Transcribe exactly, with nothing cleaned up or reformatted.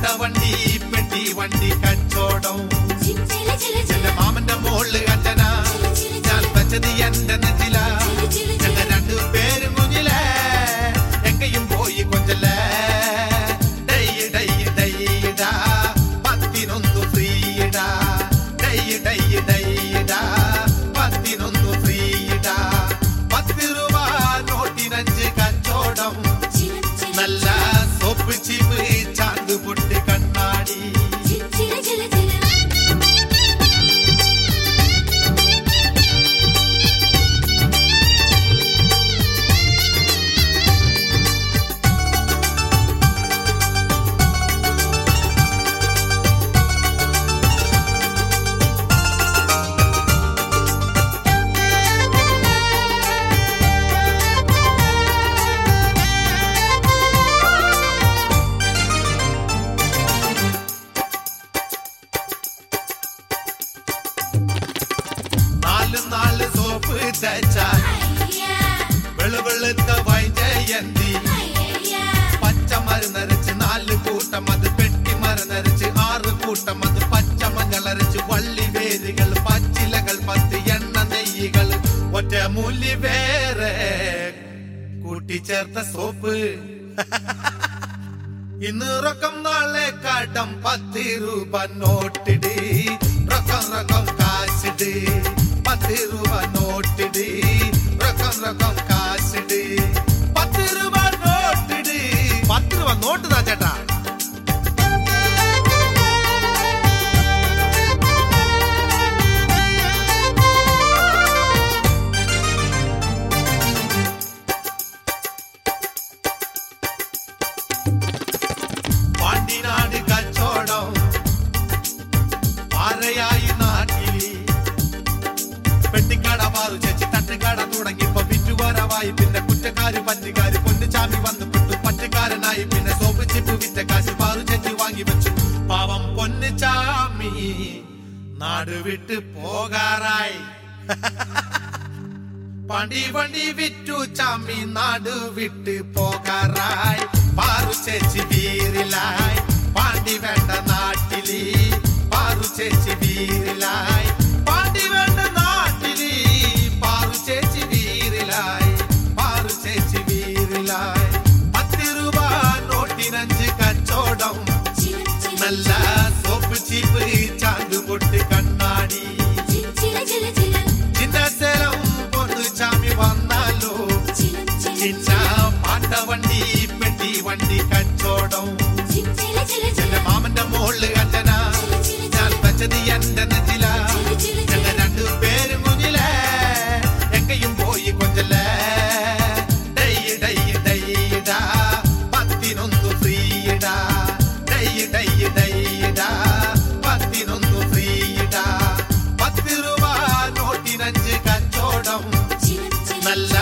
പാട്ടവണ്ടി പെട്ടി വണ്ടി കച്ചോടം എന്റെ മാമന്റെ മോള് അച്ഛന ഞാൻ വെച്ചത് എന്റെ നെഞ്ചില ഞങ്ങൾ രണ്ടുപേരും കുഞ്ഞില എങ്കയും പോയി കൊഞ്ചല ഡൈ ഡൈ ഡൈഡാ പത്തിനൊന്നു ഫ്രീഡാ ഡൈ ഡൈ ഡൈഡാ പത്തിനൊന്നു ഫ്രീഡാ പത്ത് രൂപ നോട്ടിനഞ്ച് കച്ചോടം നല്ല സോപ്പ് ചീപ്പ് ചാന്ത് പൊട്ട് കണ്ണാടി നാല് സോപ്പ് തേച്ചാൽ വെളുവെളുത്ത വൈജയന്തി പച്ച മരുന്നരച്ച് നാല് കൂട്ടം അത് പെട്ടി മരുന്നരച്ച് ആറ് കൂട്ടം അത് പച്ച മഞ്ഞളരച്ച് വള്ളി വേരുകൾ പച്ചിലകൾ പത്ത് എണ്ണ നെയ്യുകൾ ഒറ്റ മൂല്യ വേറെ കൂട്ടിച്ചേർത്ത സോപ്പ് ഇന്ന് റക്കം നാളെ കാട്ടം പത്ത് രൂപ നോട്ടിട് റക്കം റക്കം കാശിട് പത്ത് രൂപ നോട്ടിട് റക്കം റക്കം കാശിട് പത്ത് രൂപ നോട്ടിട് പത്ത് രൂപ നോട്ട് താ ചേട്ടാ പാണ്ടിനാട് കച്ചോടം ആരയായി നാട്ടില് പെട്ടിക്കട പാറു ചേച്ചി തട്ടുകട തുടങ്ങിയപ്പോ വിറ്റുവരവായി പിന്നെ കുറ്റക്കാര് പറ്റുകാര് പൊന്നുചാമി വന്നു പെട്ടു പറ്റുകാരനായി പിന്നെ സോപ്പ് ചിപ്പ് വിറ്റ കാശ് പാറു ചേച്ചി വാങ്ങി വെച്ചു പാവം പൊന്നുചാമി നാട് വിട്ട് പോകാറായി പണ്ടി വണ്ടി വിറ്റു ചാമി നാട് വിട്ട് പോകാറായി പാറു ചേച്ചി വീറിലായി പാണ്ടി വേണ്ട നാട്ടിലി പാറു ചേച്ചി വീറിലായി പാണ്ടി വേണ്ട നാട്ടിലി പാറു ചേച്ചി വീറിലായി പാറു ചേച്ചി വീറിലായി പത്ത് രൂപ നോട്ടിനഞ്ച് കച്ചോടം നല്ല സോപ്പ് ചീപ്പ് ചാന്ത് പൊട്ട് കണ്ണാടി ചിന്നസേലം പൊന്നു ചാമി വന്നാലോ ചിന്ന പാട്ടവണ്ടി പെട്ടി വണ്ടി കച്ചോടം എന്റെ മാമന്റെ മോള് അച്ഛന ഞാൻ വെച്ചത് എന്റെ നെഞ്ചില ഞങ്ങൾ രണ്ടുപേരും കുഞ്ഞില എങ്കയും പോയി കൊഞ്ചല ഡൈ ഡൈ ഡൈഡാ പത്തിനൊന്നു ഫ്രീഡാ ഡൈ ഡൈ ഡൈഡാ പത്തിനൊന്നു ഫ്രീഡാ പത്ത് രൂപ നോട്ടിനഞ്ച് കച്ചോടം നല്ല